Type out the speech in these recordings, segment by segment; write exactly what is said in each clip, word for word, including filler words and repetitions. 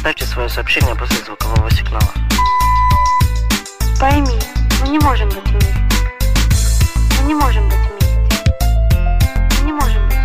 Оставьте свое сообщение после звукового сигнала. Пойми, мы не можем быть вместе. Мы не можем быть вместе. Мы не можем быть вместе.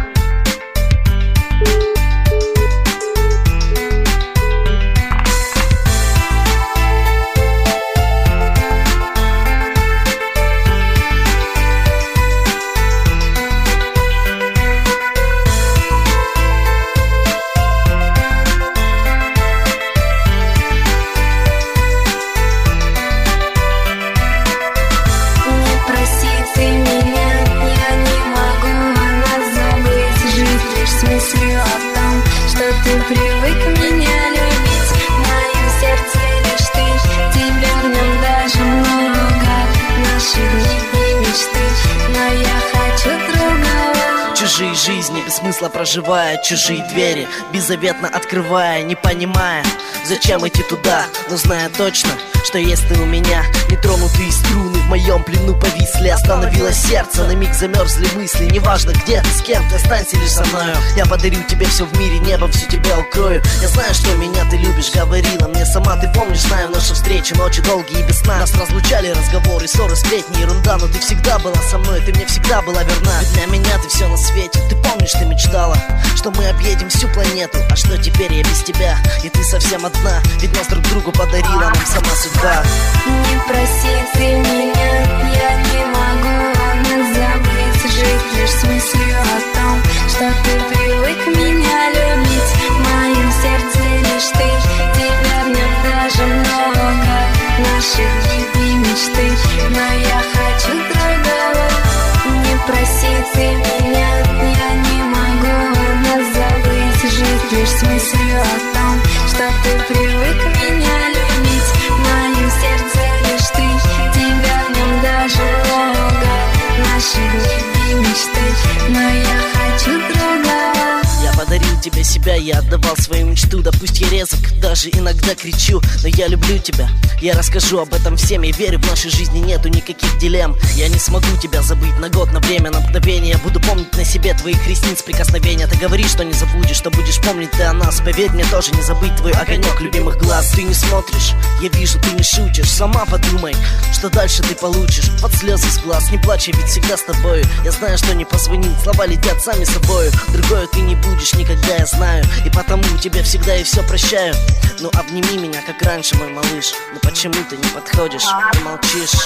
Ты привык меня любить, в моем сердце лишь ты. Тебя в нем даже много, наши дни и мечты, но я хочу другого. Чужие жизни без смысла проживая, чужие двери беззаветно открывая, не понимая, зачем идти туда, но зная точно, что есть ты у меня. Нетронутые струны в моем плену повисли, остановилось сердце, на миг замерзли мысли. Неважно где ты, с кем ты, останься лишь со мною. Я подарю тебе все в мире, небом всю тебя укрою. Я знаю, что меня ты любишь, говорила мне сама. Ты помнишь, знаю наши встречи, ночи долгие и без сна. Нас разлучали разговоры, ссоры, сплетни, ерунда. Но ты всегда была со мной, ты мне всегда была верна. Ведь для меня ты все на свете. Ты помнишь, ты мечтала, что мы объедем всю планету. А что теперь я без тебя, и ты совсем одна. Ведь нас друг другу подарила нам сама судьба. Не проси ты меня, я не могу нас забыть. Жить лишь с мыслью о том, что ты привык меня любить. В моем сердце лишь ты, тебя в нем даже много, наши дни и мечты, но я хочу другого. Не проси ты меня, я не могу нас забыть. Жить лишь с мыслью о том, что ты привык меня любить. В моем сердце лишь ты, тебя в нем даже много, наши дни и мечты, но я хочу другого. Я подарил тебе себя, я отдавал свою мечту. Да пусть я резок, даже иногда кричу, но я люблю тебя, я расскажу об этом всем. Я верю, в нашей жизни нету никаких дилемм. Я не смогу тебя забыть на год, на время, на мгновение. Я буду помнить на себе твоих ресниц прикосновения. Ты говоришь, что не забудешь, что будешь помнить ты о нас. Поверь мне, тоже не забыть твой огонек любимых глаз. Ты не смотришь, я вижу, ты не шутишь. Сама подумай, что дальше ты получишь. Под слезы с глаз, не плачь, я ведь всегда с тобою. Я знаю, что не позвонить, слова летят сами собою. Другое ты не будешь никогда, я знаю, и потому тебе всегда и все прощаю. Ну обними меня, как раньше, мой малыш. Ну почему ты не подходишь и молчишь?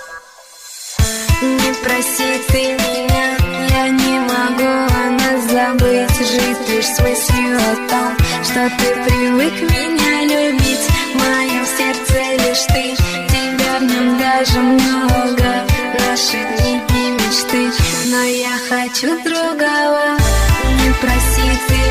Не проси ты меня, я не могу нас забыть. Жить лишь с мыслью о том, что ты привык меня любить. В моем сердце лишь ты, тебя в нем даже много, наши дни и мечты, но я хочу другого. Не проси ты